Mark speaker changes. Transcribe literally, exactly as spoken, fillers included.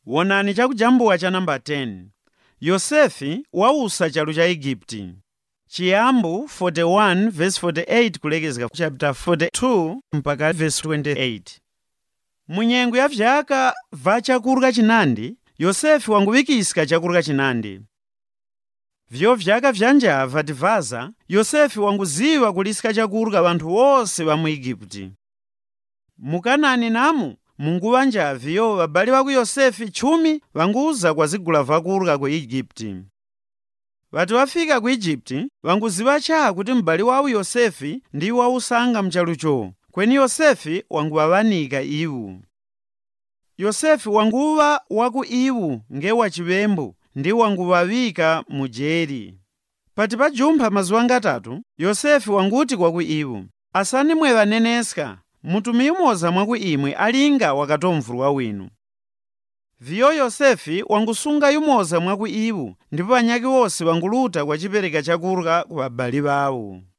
Speaker 1: Wonani chakujambuwa cha namba ten. Yosefi wausa chalu cha Igipti. Chiyambu forty-one verse forty-eight kulekezera chapter forty-two mpaka verse twenty-eight. Munyengo ya vyaka va chakurya chinandi, Yosefi wanguwikisika chakurya chinandi. Vyo vyaka vyanja vativaza, Yosefi wanguziwa kulisika chakurya vanthu wose va mu Igipti. Mukanani namu Mungu wanja vyo babali waku Yosefi chumi vanguza kwa zigula vakurya ku Igipti. Vati wafika ku Igipti vanguziwa cha kuti mbali wawu Yosefi ndi wausanga mchalucho, kweni Yosefi wanguwawanika iwu. Yosefi wanguwa waku iwu nge wachivembu ndi wanguwawika mujeri. Pati pajumpha mazuwa ngatatu, Yosefi wanguti kwa ku iwu, asani mwe vaneneska, mutumi yumoza mwaku imwe alinga wakatomvulu wawinu. Viyo Yosefi wangusunga yumoza mwaku iwu, ndipo anyaki wose wanguluta kwa chipereka chakurya ku babali bawo.